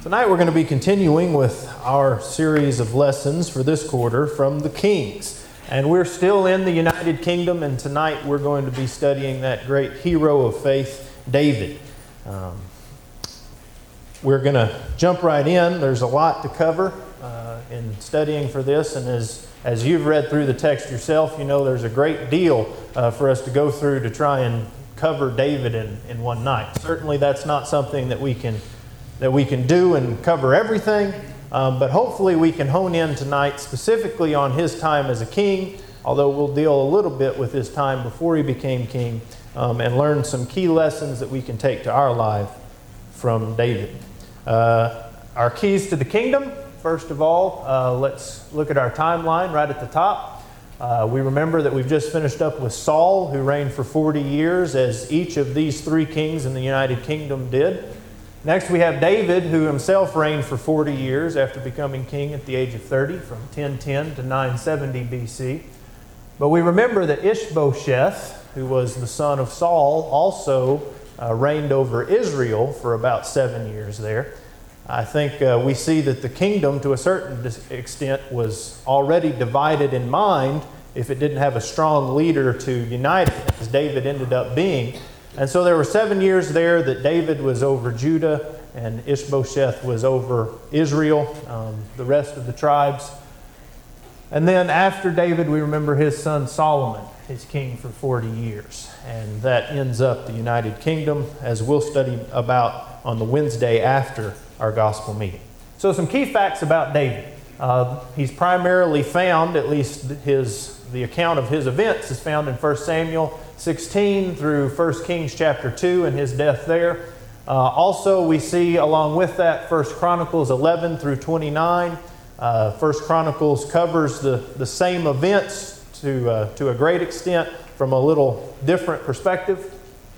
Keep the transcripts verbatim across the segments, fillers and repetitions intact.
Tonight we're going to be continuing with our series of lessons for this quarter from the Kings. And we're still in the United Kingdom, and tonight we're going to be studying that great hero of faith, David. Um, we're going to jump right in. There's a lot to cover uh, in studying for this, and as, as you've read through the text yourself, you know there's a great deal uh, for us to go through to try and cover David in, in one night. Certainly that's not something that we can that we can do and cover everything, um, but hopefully we can hone in tonight specifically on his time as a king, although we'll deal a little bit with his time before he became king, um, and learn some key lessons that we can take to our life from David. Uh, our keys to the kingdom, first of all, uh, let's look at our timeline right at the top. Uh, we remember that we've just finished up with Saul, who reigned for forty years, as each of these three kings in the United Kingdom did. Next, we have David, who himself reigned for forty years after becoming king at the age of thirty, from ten ten to nine seventy B C. But we remember that Ishbosheth, who was the son of Saul, also uh, reigned over Israel for about seven years there. I think uh, we see that the kingdom, to a certain extent, was already divided in mind if it didn't have a strong leader to unite it, as David ended up being. And so there were seven years there that David was over Judah and Ishbosheth was over Israel, um, the rest of the tribes. And then after David, we remember his son Solomon is king for forty years. And that ends up the United Kingdom, as we'll study about on the Wednesday after our gospel meeting. So some key facts about David. Uh, he's primarily found, at least his the account of his events is found in First Samuel sixteen through First Kings chapter two and his death there. Uh, also, we see along with that First Chronicles eleven through twenty-nine. Uh, First Chronicles covers the, the same events to, uh, to a great extent from a little different perspective.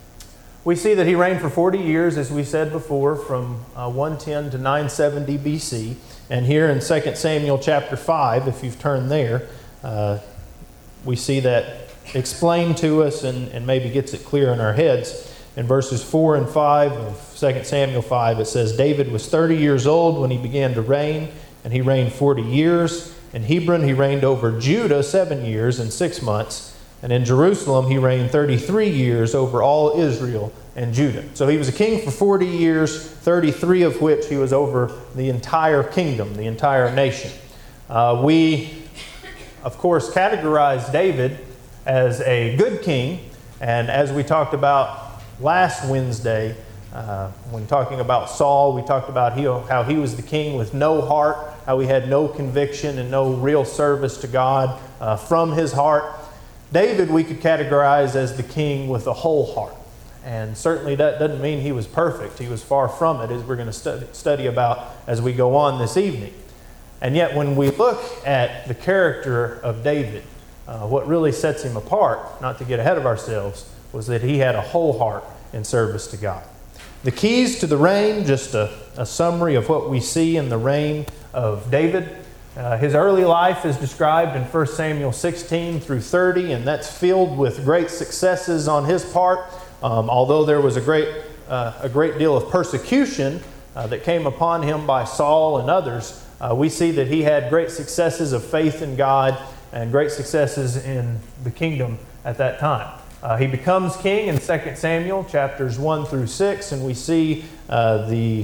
We see that he reigned for forty years, as we said before, from uh, one ten to nine seventy B C. And here in Second Samuel chapter five, if you've turned there, uh, we see that explained to us and, and maybe gets it clear in our heads. In verses four and five of Second Samuel five, it says, David was thirty years old when he began to reign, and he reigned forty years. In Hebron he reigned over Judah seven years and six months. And in Jerusalem he reigned thirty-three years over all Israel and Judah. So he was a king for forty years, thirty-three of which he was over the entire kingdom, the entire nation. Uh, we, of course, categorize David as a good king, and as we talked about last Wednesday, uh, when talking about Saul, we talked about he, how he was the king with no heart, how he had no conviction and no real service to God uh, from his heart. David we could categorize as the king with a whole heart, and certainly that doesn't mean he was perfect. He was far from it, as we're going to study, study about as we go on this evening. And yet when we look at the character of David, Uh, what really sets him apart, not to get ahead of ourselves, was that he had a whole heart in service to God. The keys to the reign, just a, a summary of what we see in the reign of David. Uh, his early life is described in First Samuel sixteen through thirty, and that's filled with great successes on his part. Um, although there was a great, uh, a great deal of persecution uh, that came upon him by Saul and others, uh, we see that he had great successes of faith in God and great successes in the kingdom at that time. Uh, he becomes king in Second Samuel chapters one through six, and we see uh, the,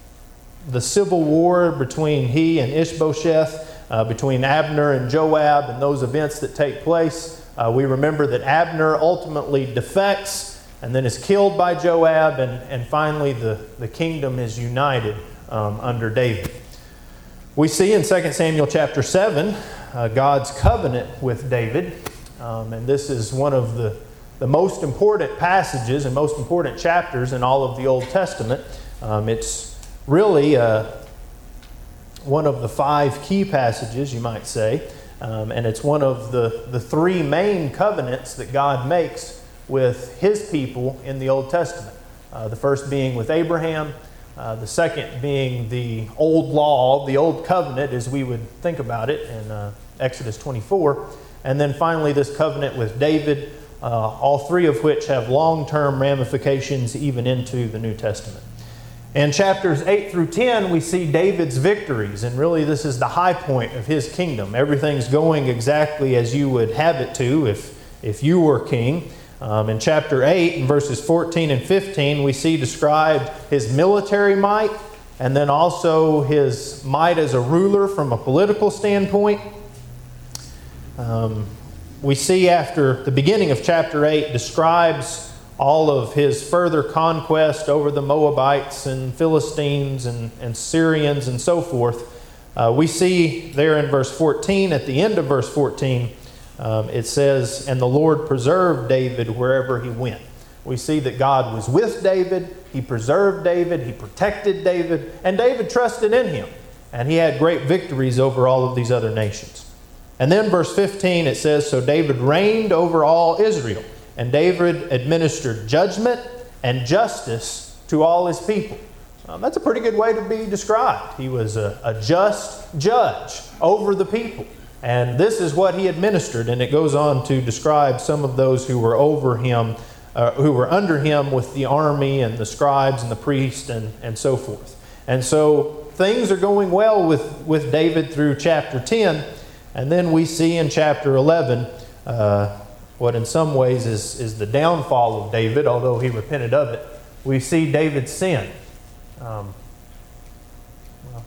the civil war between he and Ishbosheth, uh, between Abner and Joab, and those events that take place. Uh, we remember that Abner ultimately defects and then is killed by Joab, and, and finally the, the kingdom is united um, under David. We see in Second Samuel chapter seven, Uh, God's covenant with David. Um, and this is one of the, the most important passages and most important chapters in all of the Old Testament. Um, it's really uh, one of the five key passages, you might say. Um, and it's one of the, the three main covenants that God makes with His people in the Old Testament. Uh, the first being with Abraham. Uh, the second being the old law, the old covenant as we would think about it in uh, Exodus twenty-four. And then finally this covenant with David, uh, all three of which have long-term ramifications even into the New Testament. In chapters eight through ten, we see David's victories, and really this is the high point of his kingdom. Everything's going exactly as you would have it to if, if you were king. Um, in chapter eight, in verses fourteen and fifteen, we see described his military might, and then also his might as a ruler from a political standpoint. Um, we see after the beginning of chapter eight describes all of his further conquest over the Moabites and Philistines and, and Syrians and so forth. Uh, we see there in verse fourteen, at the end of verse fourteen, um, it says, "And the Lord preserved David wherever he went." We see that God was with David, He preserved David, He protected David, and David trusted in Him. And he had great victories over all of these other nations. And then verse fifteen, it says, "So David reigned over all Israel. And David administered judgment and justice to all his people." Um, that's a pretty good way to be described. He was a, a just judge over the people. And this is what he administered. And it goes on to describe some of those who were over him, uh, who were under him with the army and the scribes and the priests and, and so forth. And so things are going well with, with David through chapter ten. And then we see in chapter eleven, uh, what in some ways is, is the downfall of David, although he repented of it. We see David's sin. Um, well,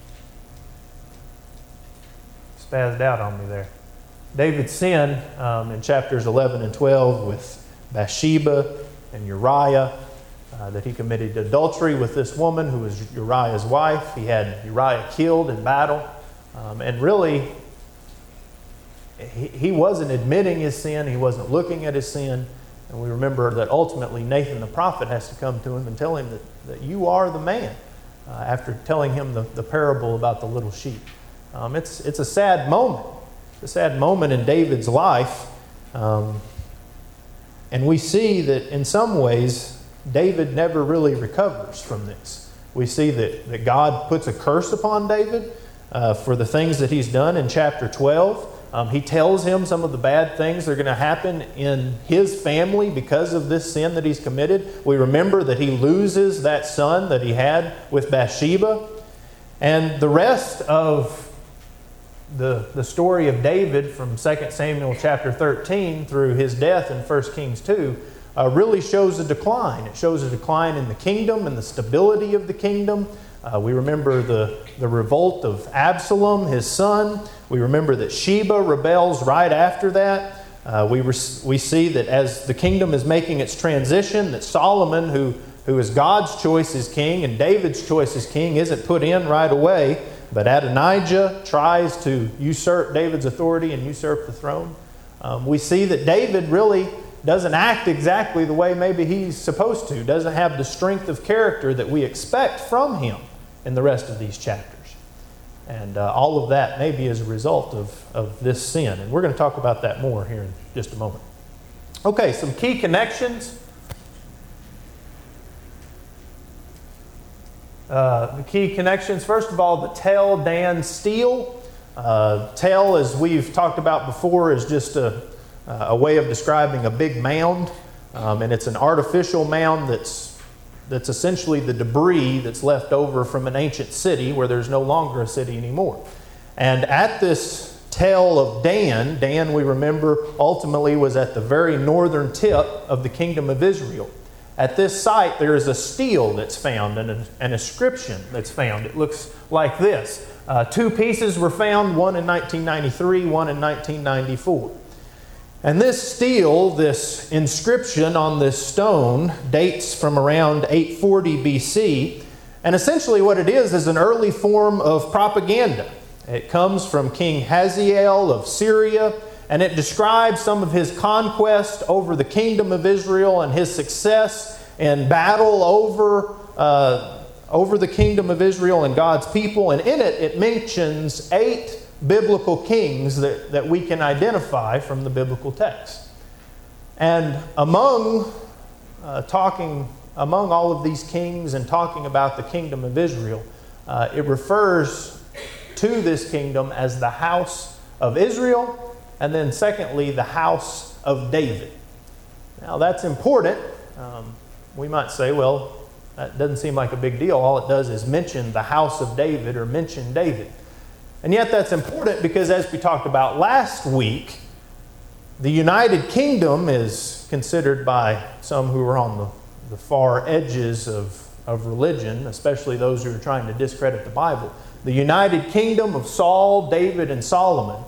spazzed out on me there. David's sin um, in chapters eleven and twelve with Bathsheba and Uriah, uh, that he committed adultery with this woman who was Uriah's wife. He had Uriah killed in battle. Um, and really, He, he wasn't admitting his sin. He wasn't looking at his sin. And we remember that ultimately Nathan the prophet has to come to him and tell him that, that you are the man, uh, after telling him the, the parable about the little sheep. Um, it's, it's a sad moment. It's a sad moment in David's life. Um, and we see that in some ways, David never really recovers from this. We see that, that God puts a curse upon David uh, for the things that he's done in chapter twelve. Um, he tells him some of the bad things that are going to happen in his family because of this sin that he's committed. We remember that he loses that son that he had with Bathsheba. And the rest of the, the story of David from Second Samuel chapter thirteen through his death in First Kings two uh, really shows a decline. It shows a decline in the kingdom and the stability of the kingdom. Uh, we remember the, the revolt of Absalom, his son. We remember that Sheba rebels right after that. Uh, we, res- we see that as the kingdom is making its transition, that Solomon, who, who is God's choice as king and David's choice as king, isn't put in right away. But Adonijah tries to usurp David's authority and usurp the throne. Um, we see that David really doesn't act exactly the way maybe he's supposed to, doesn't have the strength of character that we expect from him in the rest of these chapters. And uh, all of that may be as a result of, of this sin. And we're going to talk about that more here in just a moment. Okay, some key connections. Uh, the key connections, first of all, the Tel Dan stele. Uh, Tel, as we've talked about before, is just a, a way of describing a big mound. Um, and it's an artificial mound that's that's essentially the debris that's left over from an ancient city where there's no longer a city anymore. And at this Tel of Dan, Dan, we remember, ultimately was at the very northern tip of the kingdom of Israel. At this site, there is a stele that's found and an, an inscription that's found. It looks like this. Uh, two pieces were found, one in nineteen ninety-three, one in nineteen ninety-four. And this stele, this inscription on this stone, dates from around eight forty B C. And essentially what it is is an early form of propaganda. It comes from King Hazael of Syria, and it describes some of his conquest over the kingdom of Israel and his success in battle over, uh, over the kingdom of Israel and God's people. And in it, it mentions eight biblical kings that, that we can identify from the biblical text. And among uh, talking among all of these kings and talking about the kingdom of Israel, uh, it refers to this kingdom as the house of Israel, and then secondly, the house of David. Now that's important. Um, we might say, well, That doesn't seem like a big deal. All it does is mention the house of David or mention David. And yet that's important because, as we talked about last week, the United Kingdom is considered by some who are on the, the far edges of, of religion, especially those who are trying to discredit the Bible. The United Kingdom of Saul, David, and Solomon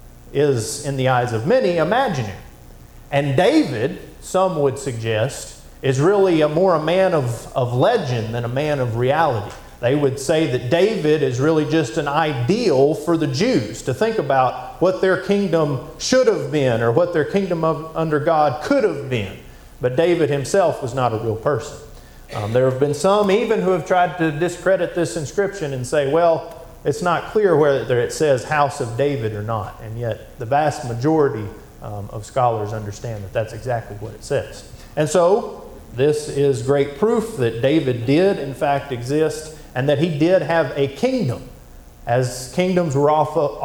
is, in the eyes of many, imaginary. And David, some would suggest, is really a more a man of, of legend than a man of reality. They would say that David is really just an ideal for the Jews to think about what their kingdom should have been or what their kingdom of, under God could have been. But David himself was not a real person. Um, there have been some even who have tried to discredit this inscription and say, well, it's not clear whether it says House of David or not. And yet the vast majority um, of scholars understand that that's exactly what it says. And so this is great proof that David did in fact exist and that he did have a kingdom, as kingdoms were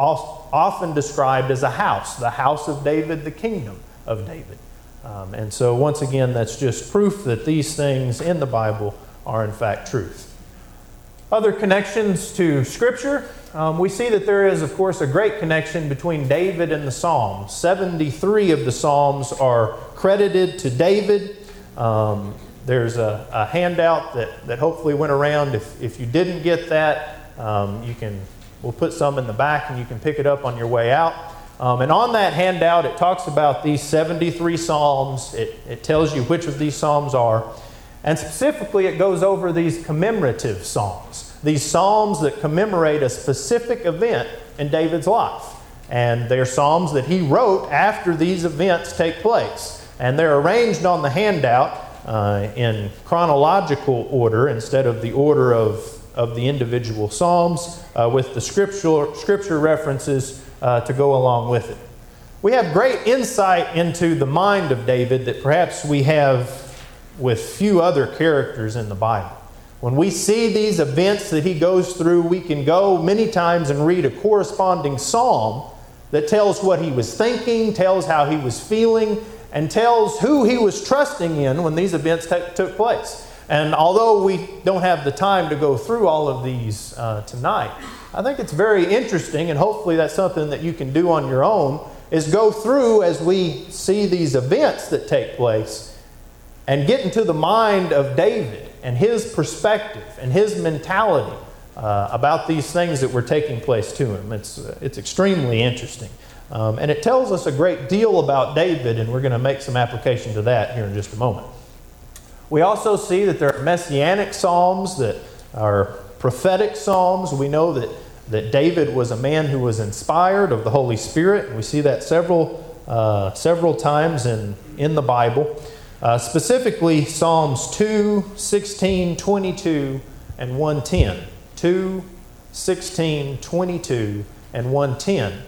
often described as a house, the house of David, the kingdom of David. Um, and so once again, that's just proof that these things in the Bible are in fact truth. Other connections to Scripture, um, we see that there is, of course, a great connection between David and the Psalms. seventy-three of the Psalms are credited to David. Um, there's a, a handout that, that hopefully went around. If, if you didn't get that, um, you can we'll put some in the back and you can pick it up on your way out. Um, and on that handout, it talks about these seventy-three Psalms. It, it tells you which of these Psalms are. And specifically, it goes over these commemorative Psalms. These Psalms that commemorate a specific event in David's life. And they're Psalms that he wrote after these events take place. And they're arranged on the handout uh, in chronological order instead of the order of, of the individual Psalms uh, with the scripture, scripture references uh, to go along with it. We have great insight into the mind of David that perhaps we have with few other characters in the Bible. When we see these events that he goes through, we can go many times and read a corresponding psalm that tells what he was thinking, tells how he was feeling, and tells who he was trusting in when these events t- took place. And although we don't have the time to go through all of these uh, tonight, I think it's very interesting, and hopefully that's something that you can do on your own, is go through as we see these events that take place and get into the mind of David and his perspective and his mentality uh, about these things that were taking place to him. It's, uh, it's extremely interesting. Um, and it tells us a great deal about David, and we're going to make some application to that here in just a moment. We also see that there are messianic psalms that are prophetic psalms. We know that, that David was a man who was inspired of the Holy Spirit, and we see that several uh, several times in, in the Bible. Uh, specifically, Psalms two, sixteen, twenty-two, and one ten. two, sixteen, twenty-two, and one ten.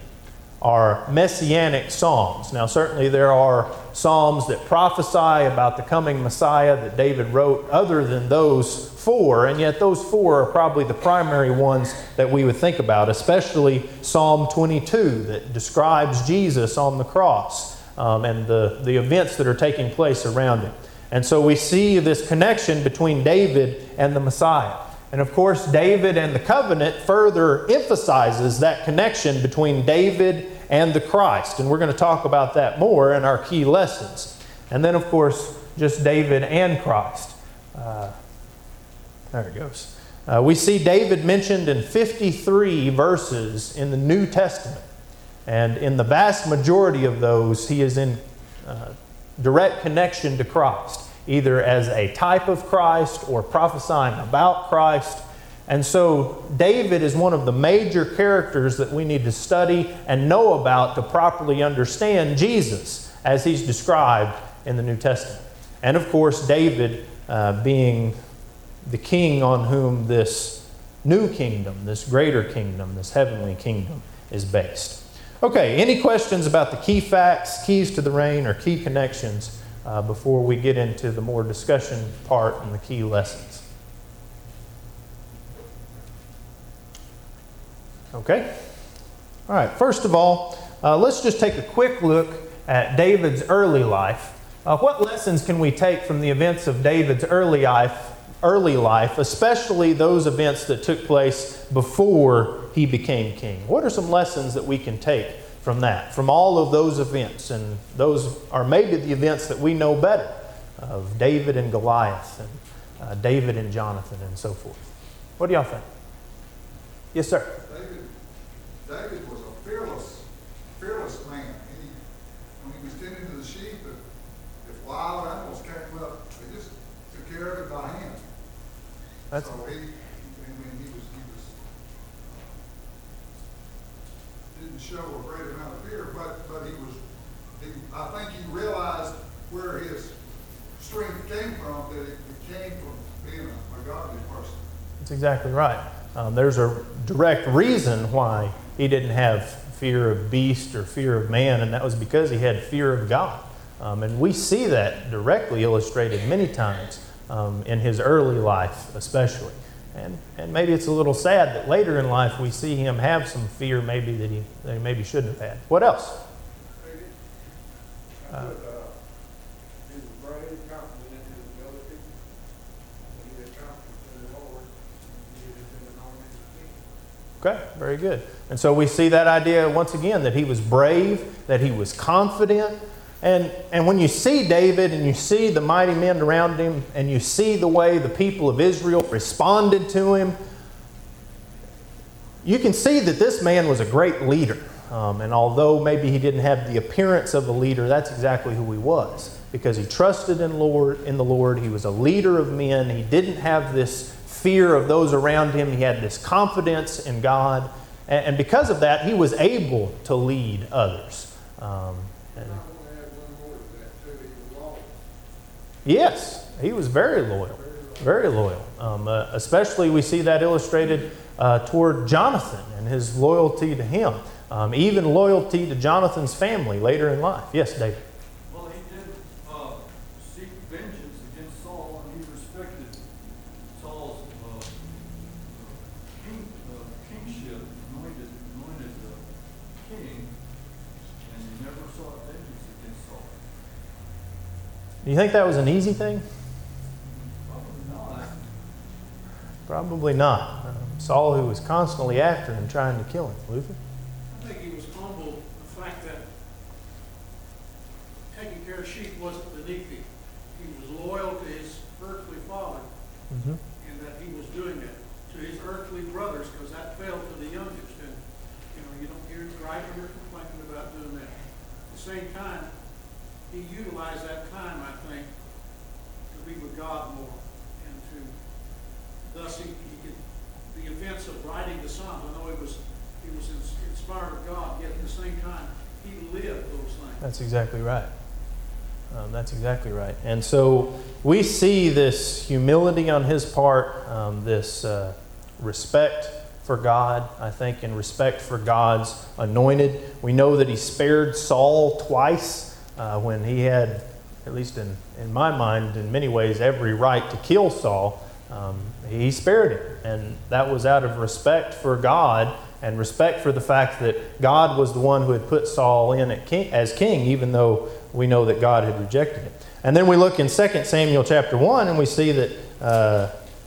Are messianic psalms. Now, certainly there are psalms that prophesy about the coming Messiah that David wrote other than those four, and yet those four are probably the primary ones that we would think about, especially Psalm twenty-two that describes Jesus on the cross um, and the, the events that are taking place around him. And so we see this connection between David and the Messiah. And of course, David and the covenant further emphasizes that connection between David and the Christ. And we're going to talk about that more in our key lessons. And then, of course, just David and Christ. Uh, there it goes. Uh, we see David mentioned in fifty-three verses in the New Testament. And in the vast majority of those, he is in uh, direct connection to Christ, either as a type of Christ or prophesying about Christ. And so David is one of the major characters that we need to study and know about to properly understand Jesus as he's described in the New Testament. And of course, David uh, being the king on whom this new kingdom, this greater kingdom, this heavenly kingdom is based. Okay, any questions about the key facts, keys to the reign, or key connections Uh, before we get into the more discussion part and the key lessons? Okay? All right, first of all, uh, let's just take a quick look at David's early life. Uh, what lessons can we take from the events of David's early life early life, especially those events that took place before he became king? What are some lessons that we can take from that, from all of those events? And those are maybe the events that we know better, of David and Goliath, and uh, David and Jonathan, and so forth. What do y'all think? Yes, sir. David, David was a fearless, fearless man. He, when he was tending to the sheep, if, if wild animals came up, they just took care of it by hand. That's so he, I mean, he was, he was, uh, didn't show a great amount of fear, but but he was, he, I think he realized where his strength came from. That it, it came from being a, a godly person. That's exactly right. Um, there's a direct reason why he didn't have fear of beast or fear of man, and that was because he had fear of God. Um, and we see that directly illustrated many times um, in his early life, especially. And and maybe it's a little sad that later in life we see him have some fear, maybe that he that he maybe shouldn't have had. What else? Uh, Okay, very good. And so we see that idea once again, that he was brave, that he was confident. And, and when you see David and you see the mighty men around him and you see the way the people of Israel responded to him, you can see that this man was a great leader. Um, and although maybe he didn't have the appearance of a leader, that's exactly who he was. Because he trusted in Lord, in the Lord. He was a leader of men. He didn't have this fear of those around him. He had this confidence in God. And, and because of that, he was able to lead others. Um, and yes, he was very loyal. Very loyal. Um, uh, especially we see that illustrated uh, toward Jonathan and his loyalty to him. Um, even loyalty to Jonathan's family later in life. Yes, David. Well, he did uh, seek vengeance against Saul, and he respected Saul's uh, king, uh, kingship, anointed, anointed uh, king, and he never sought vengeance against Saul. Do you think that was an easy thing? Probably not. Probably not. Um, Saul, who was constantly after him, trying to kill him. Luther? I think he was humbled the fact that taking care of sheep wasn't beneath him. He was loyal to his earthly father, Mm-hmm. and that he was doing it to his earthly brothers, because that fell to the youngest. And you know, you don't hear griping or complaining about doing that. At the same time, he utilized that time, I think, to be with God more, and to thus he, he could the events of writing the Psalms. I know it was he was inspired of God, yet at the same time he lived those things. That's exactly right. Um, that's exactly right. And so we see this humility on his part, um, this uh, respect for God, I think, and respect for God's anointed. We know that he spared Saul twice uh, when he had, at least in, in my mind, in many ways, every right to kill Saul. Um, he spared him, and that was out of respect for God and respect for the fact that God was the one who had put Saul in at king, as king, even though we know that God had rejected him. And then we look in Second Samuel chapter one, and we see that uh,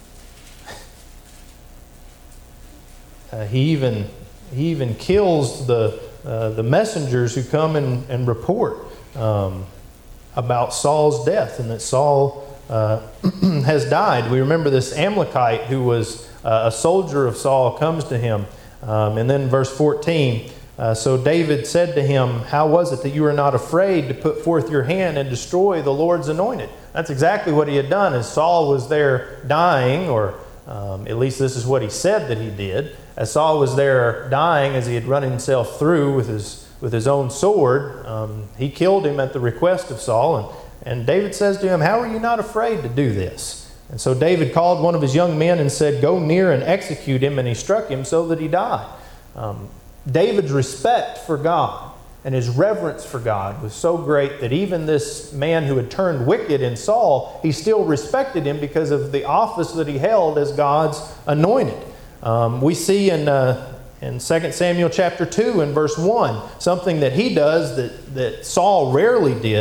uh, he even he even kills the uh, the messengers who come and, and report um, about Saul's death, and that Saul Uh, has died. We remember this Amalekite who was uh, a soldier of Saul comes to him. Um, and then verse fourteen, uh, so David said to him, how was it that you were not afraid to put forth your hand and destroy the Lord's anointed? That's exactly what he had done. As Saul was there dying, or um, at least this is what he said that he did. As Saul was there dying, as he had run himself through with his, with his own sword, um, he killed him at the request of Saul. And And David says to him, how are you not afraid to do this? And so David called one of his young men and said, go near and execute him. And he struck him so that he died. Um, David's respect for God and his reverence for God was so great that even this man who had turned wicked in Saul, he still respected him because of the office that he held as God's anointed. Um, we see in, uh, in Second Samuel chapter two and verse one, something that he does that, that Saul rarely did.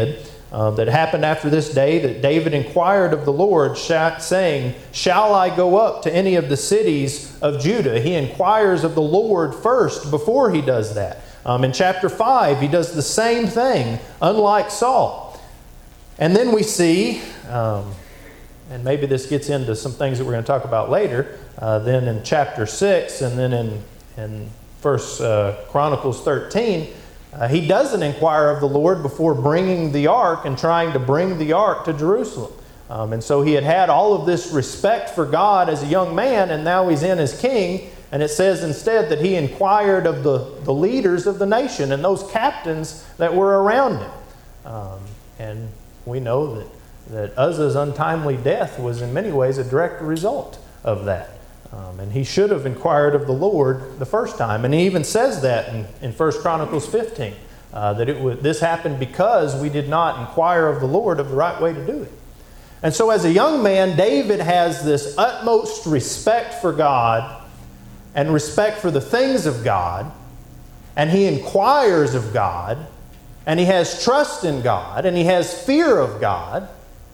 uh, that happened after this day, that David inquired of the Lord, sh- saying, "Shall I go up to any of the cities of Judah?" He inquires of the Lord first before he does that. Um, in chapter five, he does the same thing, unlike Saul. And then we see, um, and maybe this gets into some things that we're going to talk about later, uh, then in chapter six and then in, in First uh, Chronicles thirteen, uh, he doesn't inquire of the Lord before bringing the ark and trying to bring the ark to Jerusalem. Um, and so he had had all of this respect for God as a young man, and now he's in as king. And it says instead that he inquired of the, the leaders of the nation and those captains that were around him. Um, and we know that, that Uzzah's untimely death was in many ways a direct result of that. Um, and he should have inquired of the Lord the first time. And he even says that in, in First Chronicles fifteen, uh, that it was, this happened because we did not inquire of the Lord of the right way to do it. And so as a young man, David has this utmost respect for God and respect for the things of God, and he inquires of God, and he has trust in God, and he has fear of God.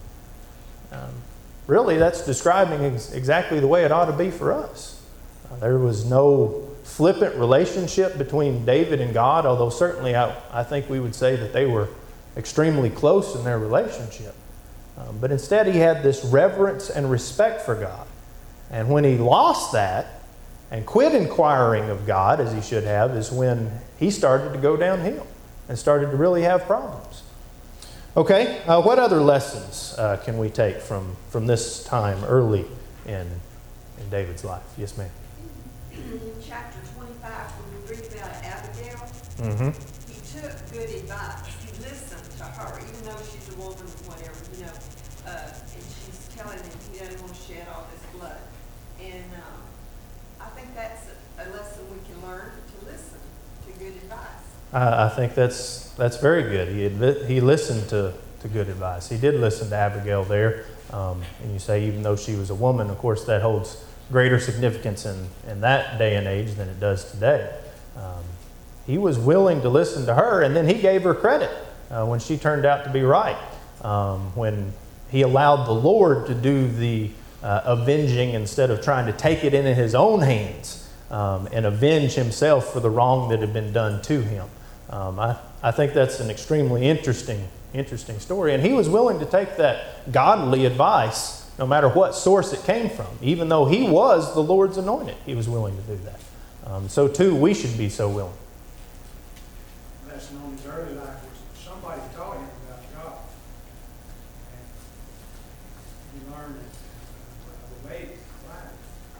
Um, really, that's describing ex- exactly the way it ought to be for us. Uh, there was no flippant relationship between David and God, although certainly I, I think we would say that they were extremely close in their relationship. Um, but instead, he had this reverence and respect for God. And when he lost that, and quit inquiring of God as he should have, is when he started to go downhill and started to really have problems. Okay, uh, what other lessons uh, can we take from, from this time early in, in David's life? Yes, ma'am. In chapter twenty-five, when we read about Abigail, Mm-hmm. he took good advice. He listened to her, even though she's a woman, whatever, you know, uh, and she's telling him he doesn't want to shed all this blood. And um, I think that's a lesson we can learn, to listen to good advice. I, I think that's that's very good. He had li- he listened to, to good advice. He did listen to Abigail there. Um, and you say even though she was a woman, of course that holds greater significance in, in that day and age than it does today. Um, he was willing to listen to her, and then he gave her credit uh, when she turned out to be right. Um, when he allowed the Lord to do the uh, avenging instead of trying to take it into his own hands um, and avenge himself for the wrong that had been done to him. Um, I, I think that's an extremely interesting, interesting story. And he was willing to take that godly advice no matter what source it came from. Even though he was the Lord's anointed, he was willing to do that. Um, so too, we should be so willing. Lesson on his early life was somebody taught him about God. And he learned it the way it's life.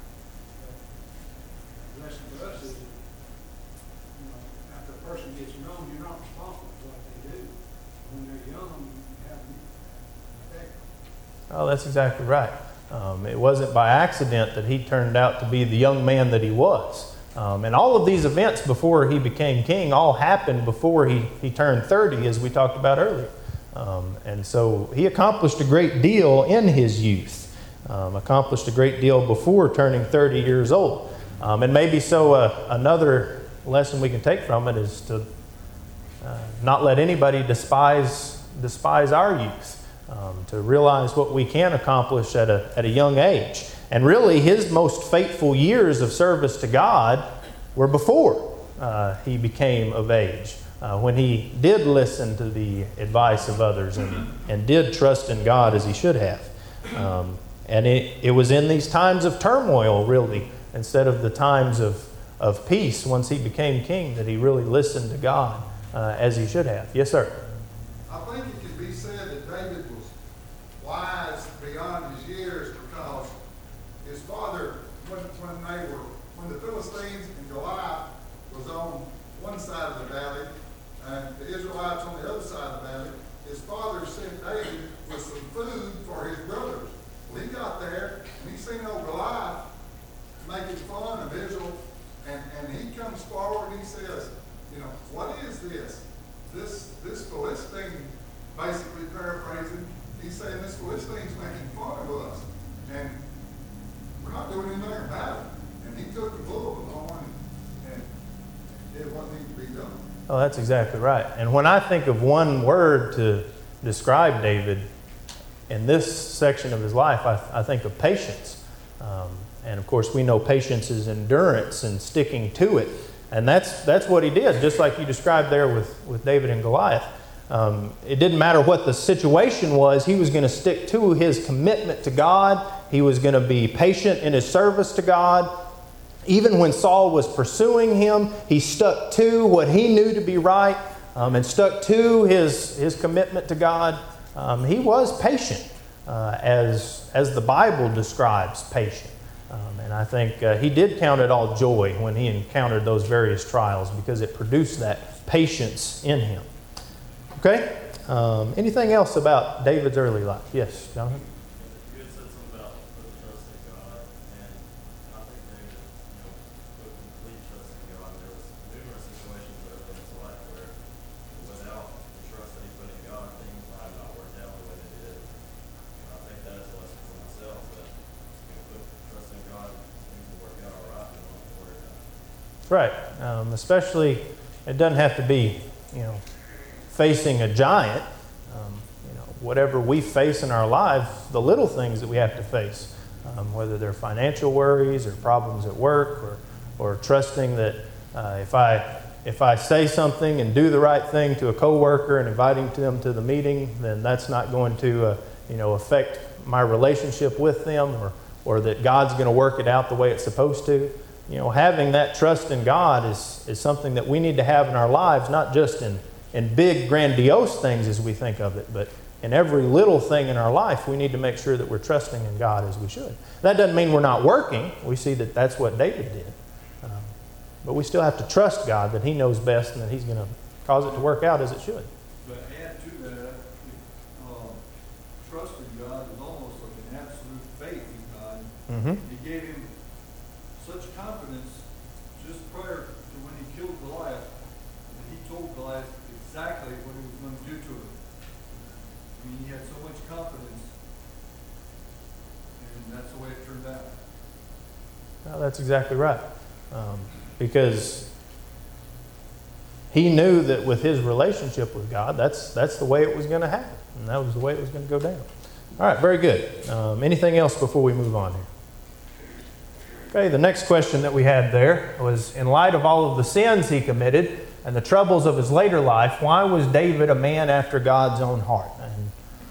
The lesson for us is that, you know, after a person gets known, you're not responsible for what they do. When they're young, you have an effect. Oh, that's exactly right. Um, it wasn't by accident that he turned out to be the young man that he was. Um, and all of these events before he became king all happened before he, he turned thirty, as we talked about earlier. Um, and so he accomplished a great deal in his youth, um, accomplished a great deal before turning thirty years old. Um, and maybe so uh, another lesson we can take from it is to uh, not let anybody despise, despise our youth. Um, to realize what we can accomplish at a, at a young age. And really, his most faithful years of service to God were before uh, he became of age, uh, when he did listen to the advice of others and, and did trust in God as he should have. Um, and it, it was in these times of turmoil, really, instead of the times of, of peace, once he became king, that he really listened to God uh, as he should have. Yes, sir? I think it can be said that David was wise beyond his years, because his father, when, when they were, when the Philistines and Goliath was on one side of the valley and the Israelites on the other side of the valley, his father sent David with some food for his brothers. Well, he got there and he seen old Goliath making fun of Israel, and, and he comes forward and he says, you know, what is this? This this Philistine, basically paraphrasing, he's saying this Philistine's making fun of us, and we're not doing anything about it. And he took the bull of the horn and did what needed to be done. Oh, that's exactly right. And when I think of one word to describe David in this section of his life, I, I think of patience. Um, and of course, we know patience is endurance and sticking to it. And that's that's what he did, just like you described there with, with David and Goliath. Um, it didn't matter what the situation was, he was going to stick to his commitment to God. He was going to be patient in his service to God. Even when Saul was pursuing him, he stuck to what he knew to be right um, and stuck to his, his commitment to God. Um, he was patient, uh, as, as the Bible describes patient. Um, and I think uh, he did count it all joy when he encountered those various trials, because it produced that patience in him. Okay? Um, anything else about David's early life? Yes, Jonathan? You had said something about putting trust in God, and I think David, you know, put complete trust in God. There was numerous situations early in his life where, without the trust that he put in God, things might have not worked out the way they did. And I think that is a lesson for myself, that, you know, put trust in God, things will work out all right, and don't have to worry about it. That's right. Um, especially, it doesn't have to be, you know, facing a giant. Um, you know, whatever we face in our lives, the little things that we have to face, um, whether they're financial worries or problems at work, or or trusting that uh, if I if I say something and do the right thing to a coworker and inviting them to the meeting, then that's not going to uh, you know affect my relationship with them, or or that God's going to work it out the way it's supposed to. You know, having that trust in God is is something that we need to have in our lives, not just in in big, grandiose things as we think of it, but in every little thing in our life, we need to make sure that we're trusting in God as we should. That doesn't mean we're not working. We see that that's what David did. Um, but we still have to trust God that He knows best and that He's going to cause it to work out as it should. But add to that, um, trust in God is almost like an absolute faith in God. Mm-hmm. He gave him such confidence just prior to when he killed Goliath, that he told Goliath exactly what he was going to do to him. I mean, he had so much confidence, and that's the way it turned out. Well, that's exactly right. Um, because he knew that with his relationship with God, that's that's the way it was going to happen. And that was the way it was going to go down. All right, very good. Um, anything else before we move on here? Okay, the next question that we had there was, in light of all of the sins he committed and the troubles of his later life, why was David a man after God's own heart? And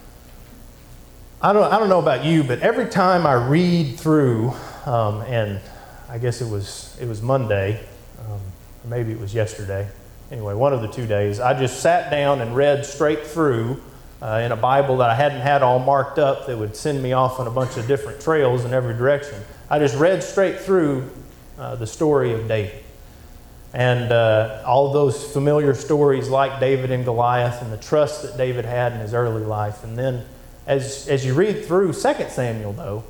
I don't, I don't know about you, but every time I read through, um, and I guess it was it was Monday, um, or maybe it was yesterday, anyway, one of the two days, I just sat down and read straight through uh, in a Bible that I hadn't had all marked up that would send me off on a bunch of different trails in every direction. I just read straight through uh, the story of David. And uh, all those familiar stories like David and Goliath and the trust that David had in his early life. And then as, as you read through Second Samuel, though,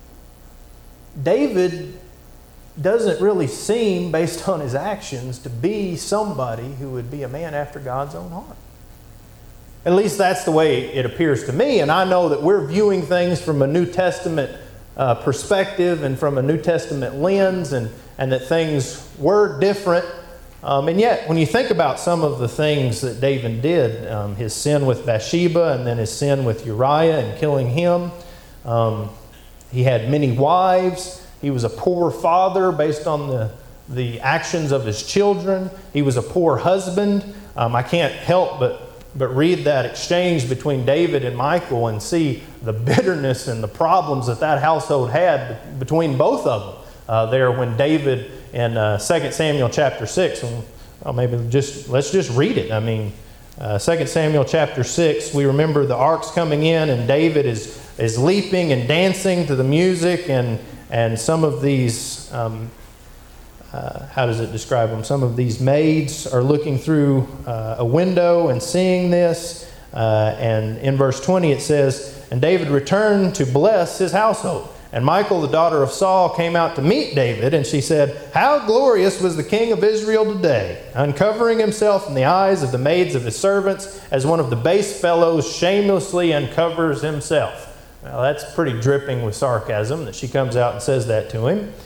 David doesn't really seem, based on his actions, to be somebody who would be a man after God's own heart. At least that's the way it appears to me. And I know that we're viewing things from a New Testament uh, perspective and from a New Testament lens, and and that things were different. Um, and yet, when you think about some of the things that David did, um, his sin with Bathsheba and then his sin with Uriah and killing him, um, he had many wives. He was a poor father based on the, the actions of his children. He was a poor husband. Um, I can't help but, but read that exchange between David and Michal and see the bitterness and the problems that that household had between both of them. Uh, there when David in uh, Second Samuel chapter six, and well, maybe just let's just read it. I mean, uh, Second Samuel chapter six, we remember the ark's coming in, and David is is leaping and dancing to the music, and and some of these, um, uh, how does it describe them? Some of these maids are looking through uh, a window and seeing this, uh, and in verse twenty it says, "And David returned to bless his household. And Michal, the daughter of Saul, came out to meet David, and she said, 'How glorious was the king of Israel today, uncovering himself in the eyes of the maids of his servants, as one of the base fellows shamelessly uncovers himself.'" Well, that's pretty dripping with sarcasm that she comes out and says that to him.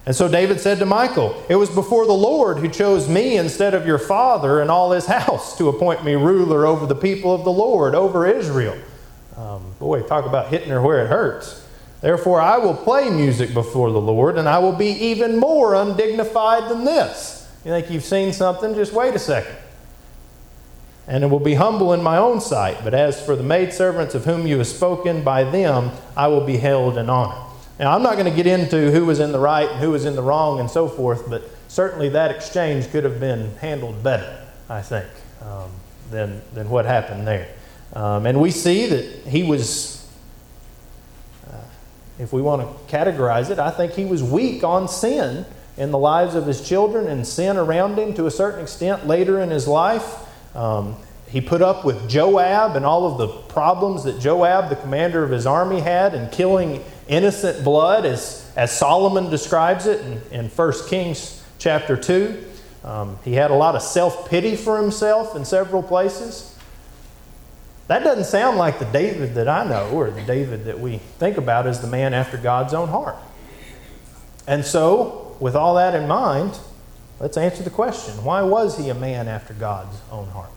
And so David said to Michal, "It was before the Lord who chose me instead of your father and all his house to appoint me ruler over the people of the Lord, over Israel." Um, boy, talk about hitting her where it hurts. "Therefore I will play music before the Lord, and I will be even more undignified than this." You think you've seen something? Just wait a second. "And it will be humble in my own sight. But as for the maidservants of whom you have spoken, by them I will be held in honor." Now, I'm not going to get into who was in the right and who was in the wrong and so forth, but certainly that exchange could have been handled better, I think, um, than, than what happened there. Um, and we see that he was, uh, if we want to categorize it, I think he was weak on sin in the lives of his children and sin around him to a certain extent later in his life. Um, he put up with Joab and all of the problems that Joab, the commander of his army, had in killing innocent blood, as, as Solomon describes it in, in First Kings chapter two. Um, he had a lot of self-pity for himself in several places. That doesn't sound like the David that I know, or the David that we think about as the man after God's own heart. And so, with all that in mind, let's answer the question. Why was he a man after God's own heart?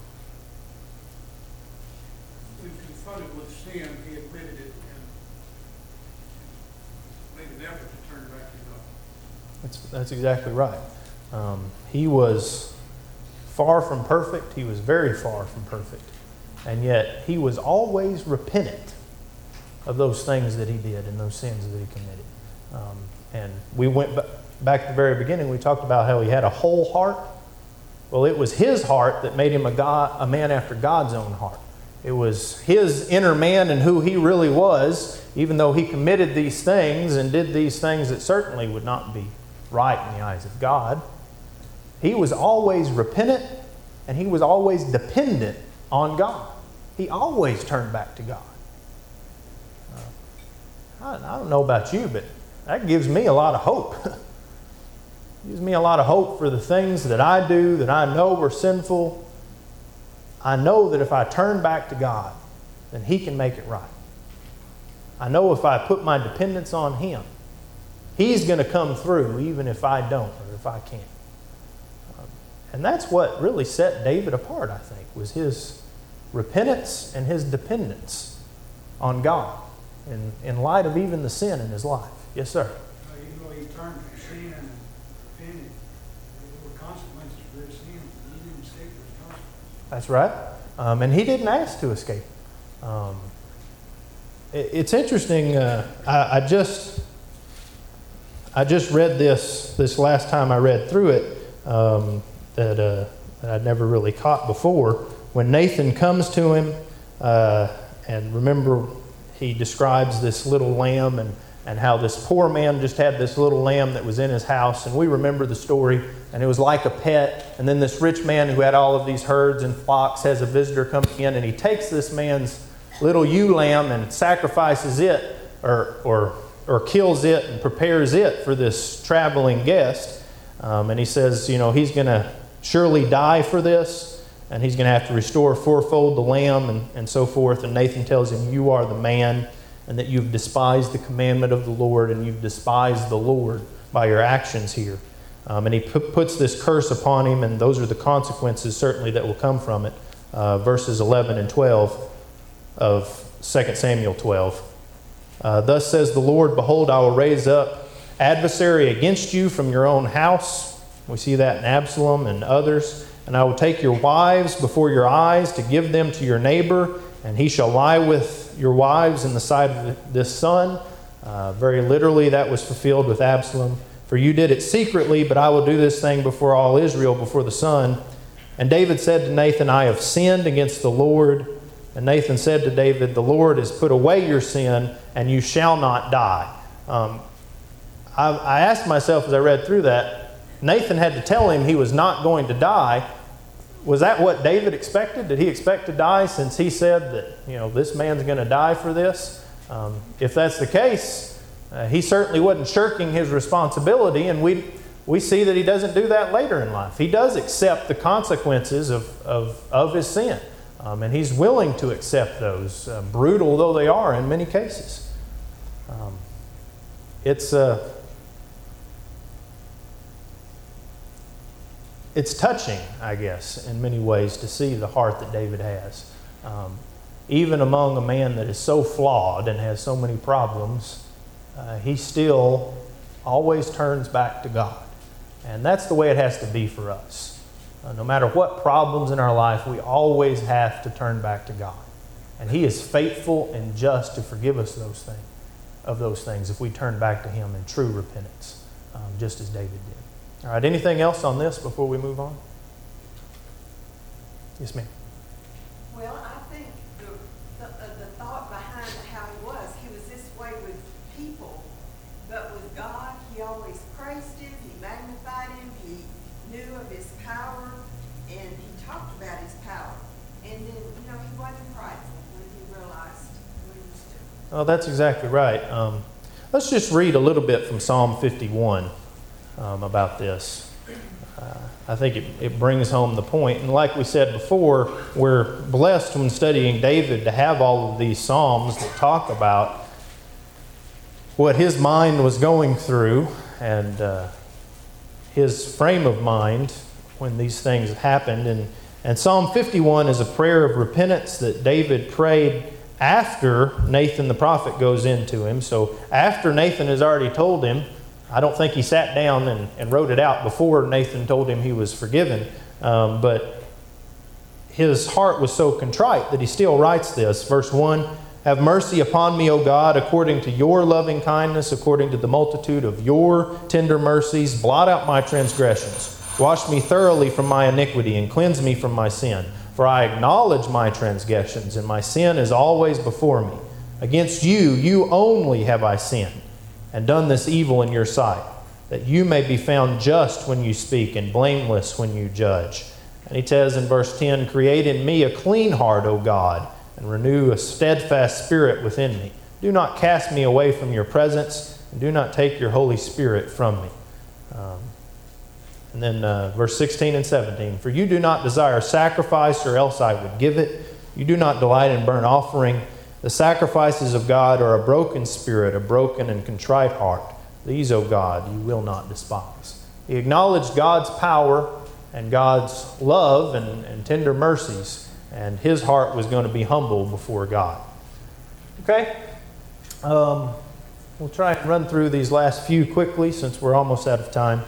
When confronted with sin, he admitted it and made an effort to turn back to God. That's, that's exactly right. Um, he was far from perfect. He was very far from perfect. And yet, he was always repentant of those things that he did and those sins that he committed. Um, and we went b- back to the very beginning. We talked about how he had a whole heart. Well, it was his heart that made him a, God, a man after God's own heart. It was his inner man and who he really was, even though he committed these things and did these things that certainly would not be right in the eyes of God. He was always repentant, and he was always dependent on God. He always turned back to God. Uh, I, I don't know about you, but that gives me a lot of hope. Gives me a lot of hope for the things that I do that I know are sinful. I know that if I turn back to God, then He can make it right. I know if I put my dependence on Him, He's going to come through even if I don't or if I can't. Um, and that's what really set David apart, I think, was his repentance and his dependence on God in, in light of even the sin in his life. Yes, sir? Uh, even though he turned from sin and repented, there were consequences for his sin. He didn't escape those consequences. That's right. Um, and he didn't ask to escape. Um, it, it's interesting. Uh, I, I just I just read this this last time I read through it um, that, uh, that I'd never really caught before. When Nathan comes to him, uh, and remember he describes this little lamb and, and how this poor man just had this little lamb that was in his house. And we remember the story, and it was like a pet. And then this rich man who had all of these herds and flocks has a visitor coming in, and he takes this man's little ewe lamb and sacrifices it or, or, or kills it and prepares it for this traveling guest. Um, and he says, you know, he's going to surely die for this. And he's going to have to restore fourfold the lamb and, and so forth. And Nathan tells him, you are the man, and that you've despised the commandment of the Lord, and you've despised the Lord by your actions here. Um, and he pu- puts this curse upon him, and those are the consequences certainly that will come from it. Uh, verses eleven and twelve of Second Samuel twelve. Uh, Thus says the Lord, behold, I will raise up adversary against you from your own house. We see that in Absalom and others. And I will take your wives before your eyes to give them to your neighbor, and he shall lie with your wives in the sight of this son. Uh, very literally, that was fulfilled with Absalom. For you did it secretly, but I will do this thing before all Israel, before the sun. And David said to Nathan, I have sinned against the Lord. And Nathan said to David, the Lord has put away your sin, and you shall not die. Um, I, I asked myself as I read through that, Nathan had to tell him he was not going to die. Was that what David expected? Did he expect to die since he said that, you know, this man's going to die for this? Um, if that's the case, uh, he certainly wasn't shirking his responsibility, and we we see that he doesn't do that later in life. He does accept the consequences of, of, of his sin, um, and he's willing to accept those, uh, brutal though they are in many cases. Um, it's... Uh, it's touching, I guess, in many ways to see the heart that David has. Um, even among a man that is so flawed and has so many problems, uh, he still always turns back to God. And that's the way it has to be for us. Uh, no matter what problems in our life, we always have to turn back to God. And He is faithful and just to forgive us those things, of those things if we turn back to Him in true repentance, um, just as David did. All right, anything else on this before we move on? Yes, ma'am. Well, I think the, the, uh, the thought behind how he was, he was this way with people, but with God, he always praised Him, he magnified Him, he knew of His power, and he talked about His power. And then, you know, he wasn't prideful when he realized what he was doing. Oh, that's exactly right. Um, let's just read a little bit from Psalm fifty-one um, about this. Uh, I think it, it brings home the point. And like we said before, we're blessed when studying David to have all of these Psalms that talk about what his mind was going through and uh, his frame of mind when these things happened. And, and Psalm fifty-one is a prayer of repentance that David prayed after Nathan the prophet goes into him. So after Nathan has already told him, I don't think he sat down and, and wrote it out before Nathan told him he was forgiven. Um, but his heart was so contrite that he still writes this. Verse one, have mercy upon me, O God, according to your loving kindness, according to the multitude of your tender mercies. Blot out my transgressions. Wash me thoroughly from my iniquity and cleanse me from my sin. For I acknowledge my transgressions, and my sin is always before me. Against you, you only have I sinned, and done this evil in your sight, that you may be found just when you speak and blameless when you judge. And he says in verse ten, create in me a clean heart, O God, and renew a steadfast spirit within me. Do not cast me away from your presence, and do not take your Holy Spirit from me. Um, and then uh, verse sixteen and seventeen, for you do not desire sacrifice, or else I would give it. You do not delight in burnt offering. The sacrifices of God are a broken spirit, a broken and contrite heart. These, O God, you will not despise. He acknowledged God's power and God's love and, and tender mercies, and his heart was going to be humble before God. Okay? Um, we'll try and run through these last few quickly since we're almost out of time.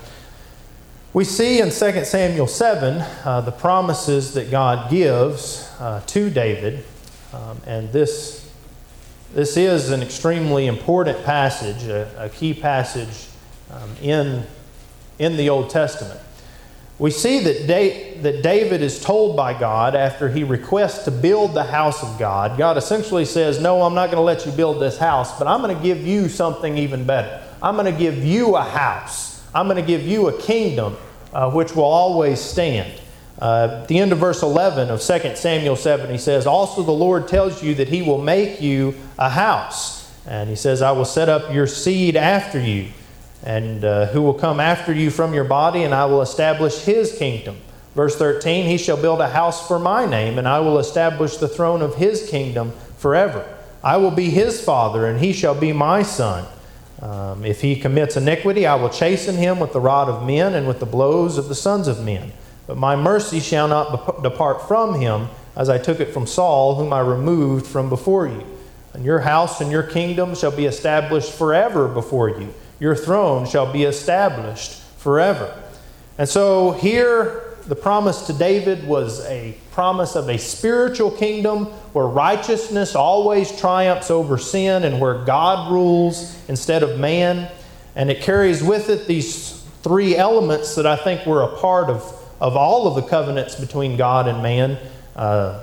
We see in Second Samuel seven uh, the promises that God gives uh, to David. Um, and this, this is an extremely important passage, a, a key passage um, in, in the Old Testament. We see that, da- that David is told by God after he requests to build the house of God. God essentially says, no, I'm not going to let you build this house, but I'm going to give you something even better. I'm going to give you a house. I'm going to give you a kingdom uh, which will always stand. Uh, at the end of verse eleven of Second Samuel seven, he says, also the Lord tells you that He will make you a house. And He says, I will set up your seed after you, and uh, who will come after you from your body, and I will establish His kingdom. Verse thirteen, He shall build a house for my name, and I will establish the throne of His kingdom forever. I will be His father, and He shall be my son. Um, if he commits iniquity, I will chasten him with the rod of men and with the blows of the sons of men. But my mercy shall not depart from him, as I took it from Saul, whom I removed from before you. And your house and your kingdom shall be established forever before you. Your throne shall be established forever. And so here, the promise to David was a promise of a spiritual kingdom where righteousness always triumphs over sin and where God rules instead of man. And it carries with it these three elements that I think were a part of, of all of the covenants between God and man. Uh,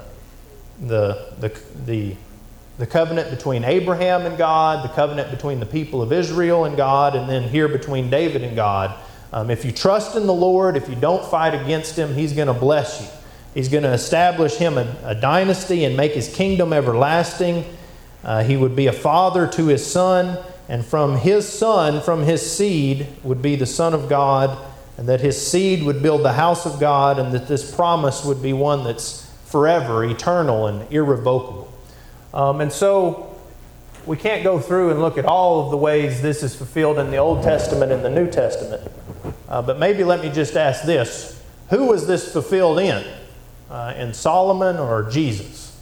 the, the, the, the covenant between Abraham and God, the covenant between the people of Israel and God, and then here between David and God. Um, if you trust in the Lord, if you don't fight against Him, He's going to bless you. He's going to establish him a, a dynasty and make His kingdom everlasting. Uh, he would be a father to His son, and from His son, from His seed, would be the Son of God, and that His seed would build the house of God, and that this promise would be one that's forever, eternal, and irrevocable. Um, and so we can't go through and look at all of the ways this is fulfilled in the Old Testament and the New Testament. Uh, but maybe let me just ask this. Who was this fulfilled in? Uh, in Solomon or Jesus?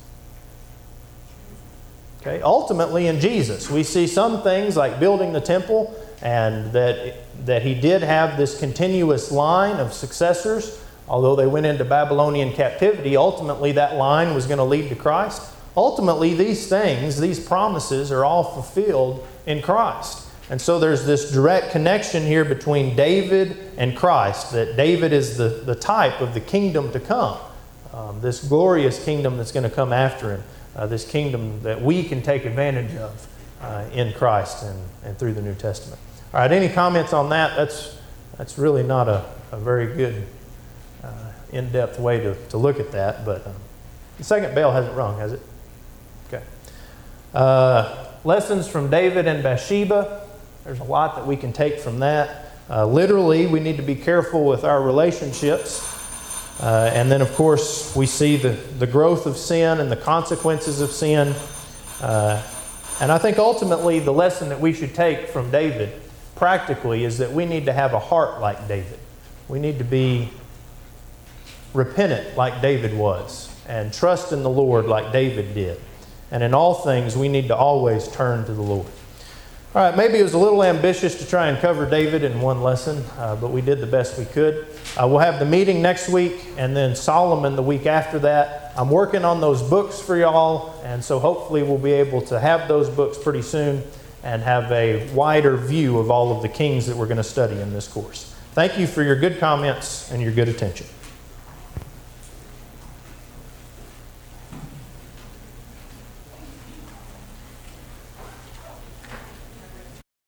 Okay, ultimately in Jesus. We see some things like building the temple, and that, that he did have this continuous line of successors. Although they went into Babylonian captivity, ultimately that line was going to lead to Christ. Ultimately, these things, these promises are all fulfilled in Christ. And so there's this direct connection here between David and Christ, that David is the, the type of the kingdom to come, um, this glorious kingdom that's going to come after him, uh, this kingdom that we can take advantage of uh, in Christ and, and through the New Testament. All right, any comments on that? That's, that's really not a, a very good uh, in-depth way to, to look at that, but um, the second bell hasn't rung, has it? Okay. Uh, lessons from David and Bathsheba. There's a lot that we can take from that. Uh, literally, we need to be careful with our relationships. Uh, and then, of course, we see the, the growth of sin and the consequences of sin. Uh, and I think ultimately the lesson that we should take from David practically is that we need to have a heart like David. We need to be repentant like David was and trust in the Lord like David did. And in all things, we need to always turn to the Lord. All right, maybe it was a little ambitious to try and cover David in one lesson, uh, but we did the best we could. Uh, we'll have the meeting next week and then Solomon the week after that. I'm working on those books for y'all, and so hopefully we'll be able to have those books pretty soon and have a wider view of all of the kings that we're going to study in this course. Thank you for your good comments and your good attention.